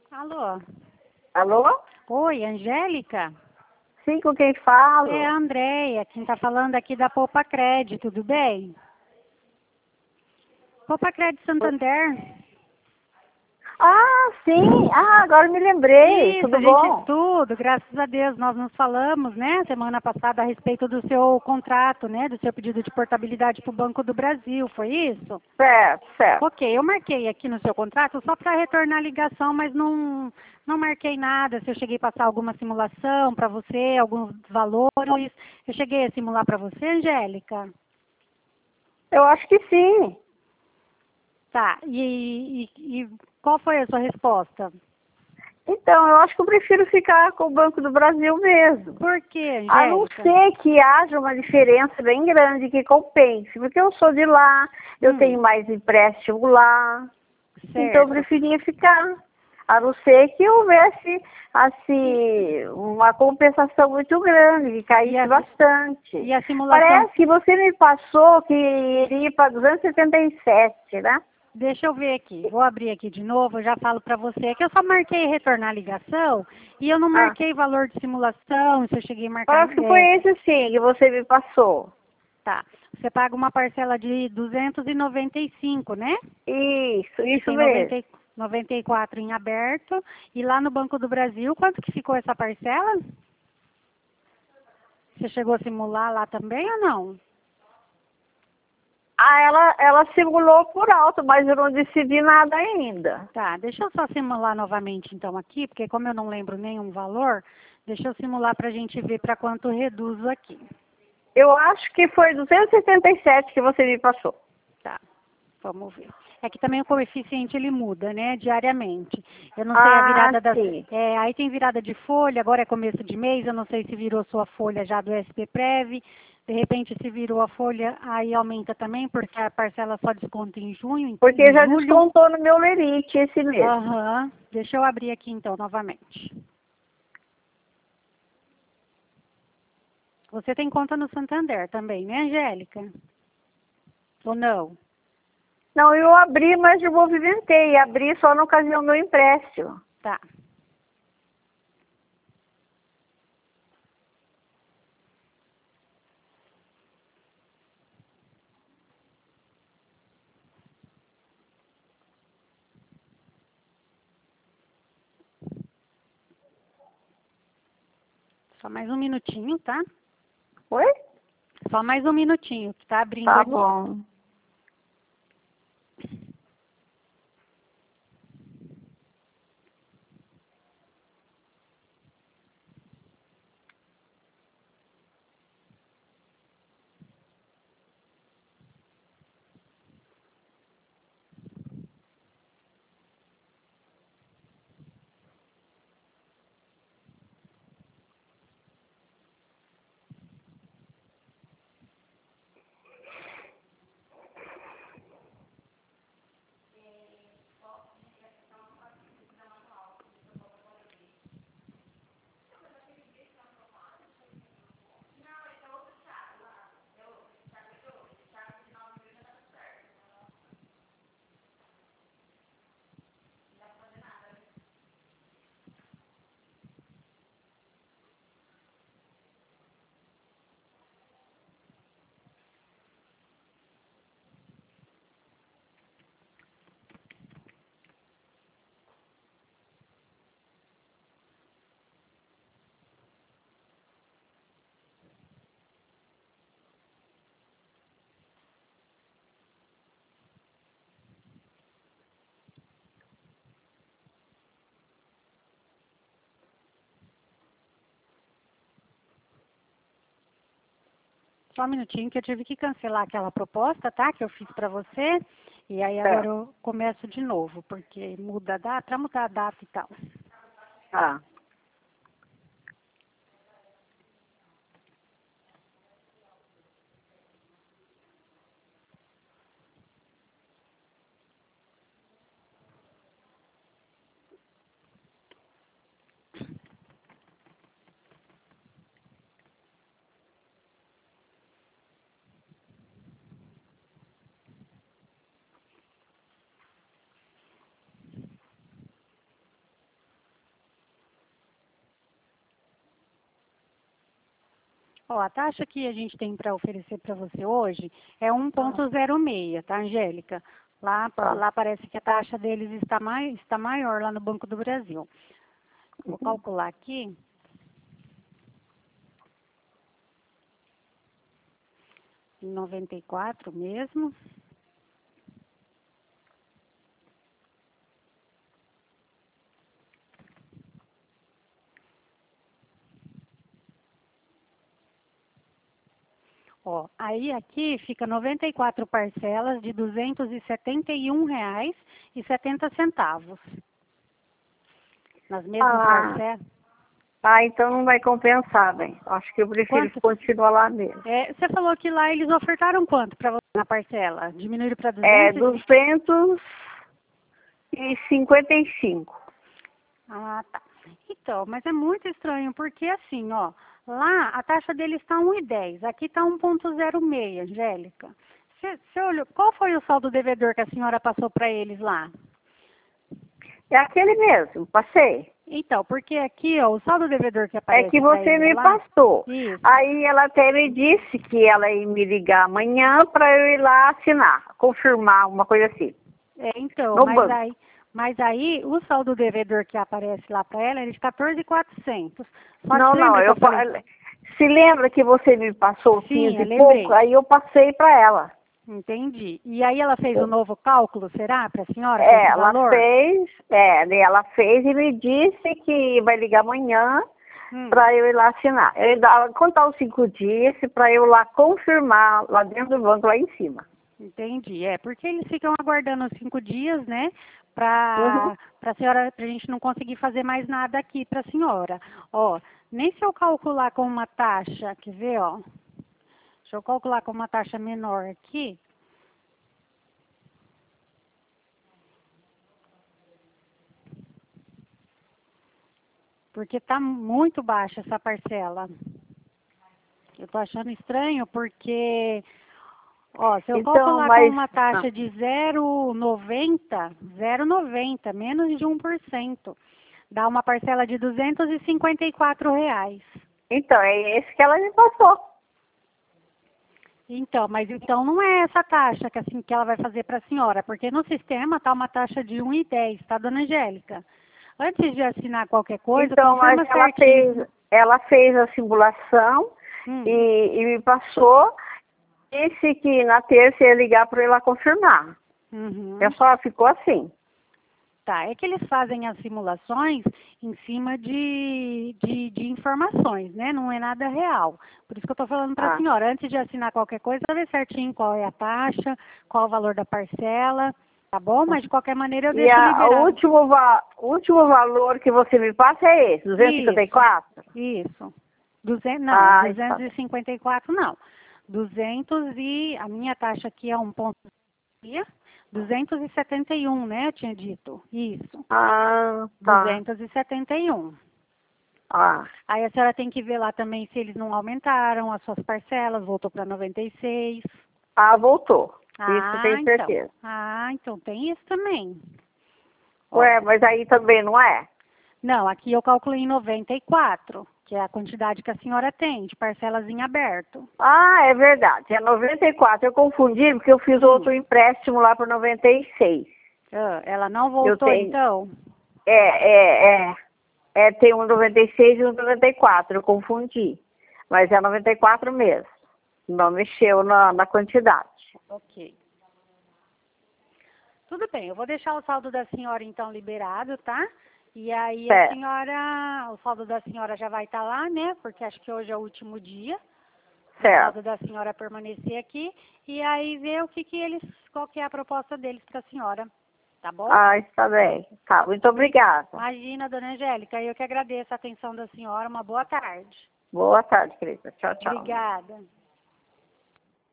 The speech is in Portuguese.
Alô? Alô? Oi, Angélica? Sim, com quem falo? É a Andréia, quem está falando aqui da Poupa Crédito, tudo bem? Poupa Crédito Santander. Ah, sim. Ah, agora me lembrei. Isso, Tudo a gente bom? tudo, graças a Deus, nós nos falamos, né, semana passada a respeito do seu contrato, né, do seu pedido de portabilidade para o Banco do Brasil, foi isso? Certo, certo. Ok, eu marquei aqui no seu contrato só para retornar a ligação, mas não marquei nada. Se eu cheguei a passar alguma simulação para você, alguns valores. Eu cheguei a simular para você, Angélica? Eu acho que sim. Tá, e qual foi a sua resposta? Então, eu acho que eu prefiro ficar com o Banco do Brasil mesmo. Por quê, A não Angélica? ser que haja uma diferença bem grande que compense. Porque eu sou de lá, eu tenho mais empréstimo lá. Então, eu Certo. preferia ficar. A não ser que houvesse, assim, uma compensação muito grande, que caísse bastante. E a simulação? Parece que você me passou que iria para 277, né? Deixa eu ver aqui. Vou abrir aqui de novo, eu já falo para você. É que eu só marquei retornar a ligação e eu não Ah, marquei valor de simulação, se eu cheguei a marcar. parece que foi esse sim que você me passou. Tá. Você paga uma parcela de 295, né? Isso Tem mesmo. 94 em aberto. E lá no Banco do Brasil, quanto que ficou essa parcela? Você chegou a simular lá também ou não? Ah, ela simulou por alto, mas eu não decidi nada ainda. Tá, deixa eu só simular novamente então aqui, porque como eu não lembro nenhum valor, deixa eu simular para a gente ver para quanto reduzo aqui. Eu acho que foi 277 que você me passou. Tá, vamos ver. É que também o coeficiente ele muda, né, diariamente. Eu não sei a virada das... Sim. aí tem virada de folha, agora é começo de mês, eu não sei se virou sua folha já do SPPrev. De repente, se virou a folha, aí aumenta também, porque a parcela só desconta em junho, Porque em já julho. descontou no meu lerite esse mês. Aham. Deixa eu abrir aqui então novamente. Você tem conta no Santander também, né, Angélica? Ou não? Não, eu abri, mas eu movimentei. Abri só na ocasião do empréstimo. Tá. Só mais um minutinho, tá? Oi? Só mais um minutinho, que tá abrindo Tá aqui. bom. Só um minutinho que eu tive que cancelar aquela proposta, tá? Que eu fiz para você. E aí agora Certo. eu começo de novo, porque muda a data, para mudar a data e tal. Tá. Ó, a taxa que a gente tem para oferecer para você hoje é 1,06, tá, Angélica? Lá parece que a taxa deles está maior lá no Banco do Brasil. Vou calcular aqui. Em 94 mesmo. Ó, aí aqui fica 94 parcelas de R$ 271,70. Nas mesmas parcelas. Então não vai compensar, bem. Acho que eu prefiro continuar lá mesmo. Você falou que lá eles ofertaram quanto para você na parcela? Diminuíram para 255. Ah, tá. Então, mas é muito estranho, porque assim, ó, lá a taxa deles está 1,10, aqui está 1,06, Angélica. Você olhou, qual foi o saldo devedor que a senhora passou para eles lá? É aquele mesmo, passei. Então, porque aqui, ó, o saldo devedor que aparece É que você me passou. Isso. Aí ela até me disse que ela ia me ligar amanhã para eu ir lá assinar, confirmar, uma coisa assim. Então, no banco. Mas aí o saldo devedor que aparece lá para ela é de 14.400. Não, se lembra que você me passou 15 e pouco, aí eu passei para ela. Entendi. E aí ela fez um novo cálculo, será, para a senhora? Ela fez e me disse que vai ligar amanhã para eu ir lá assinar. Eu ia contar os 5 dias para eu lá confirmar lá dentro do banco, lá em cima. Entendi. Porque eles ficam aguardando os 5 dias, né? Para a senhora, para a gente não conseguir fazer mais nada aqui para a senhora. Ó, nem se eu calcular com uma taxa, quer ver, ó? Deixa eu calcular com uma taxa menor aqui. Porque está muito baixa essa parcela. Eu estou achando estranho porque, ó, se eu calcular com uma taxa de 0,90, menos de 1%, dá uma parcela de R$ 254. Então, é esse que ela me passou. Então, mas então não é essa taxa que ela vai fazer para a senhora, porque no sistema está uma taxa de 1,10, tá, dona Angélica? Antes de assinar qualquer coisa, então, mas ela fez a simulação e me passou, disse que na terça ia ligar para ela confirmar. Só ficou assim. Tá, é que eles fazem as simulações em cima de informações, né? Não é nada real. Por isso que eu estou falando para a senhora, antes de assinar qualquer coisa, ver certinho qual é a taxa, qual o valor da parcela, tá bom? Mas de qualquer maneira eu deixo liberado. O último valor que você me passa é esse, 254? Isso. 254 não. 200 e a minha taxa aqui é 271, né? Eu tinha dito. Isso. Tá. 271. Aí a senhora tem que ver lá também se eles não aumentaram as suas parcelas, voltou para 96. Voltou. Isso tenho certeza. Então tem isso também. Mas aí também não é? Não, aqui eu calculei em 94, que é a quantidade que a senhora tem de parcelas em aberto. É verdade. É 94. Eu confundi porque eu fiz outro empréstimo lá por 96. Ela não voltou, então? Tem um 96 e um 94. Eu confundi. Mas é 94 mesmo. Não mexeu na quantidade. Ok. Tudo bem, eu vou deixar o saldo da senhora, então, liberado, tá? E aí a senhora, o saldo da senhora já vai estar lá, né? Porque acho que hoje é o último dia. O saldo da senhora permanecer aqui. E aí ver qual que é a proposta deles para a senhora. Tá bom? Está bem. Tá, muito obrigada. Imagina, dona Angélica, eu que agradeço a atenção da senhora. Uma boa tarde. Boa tarde, querida. Tchau, tchau. Obrigada.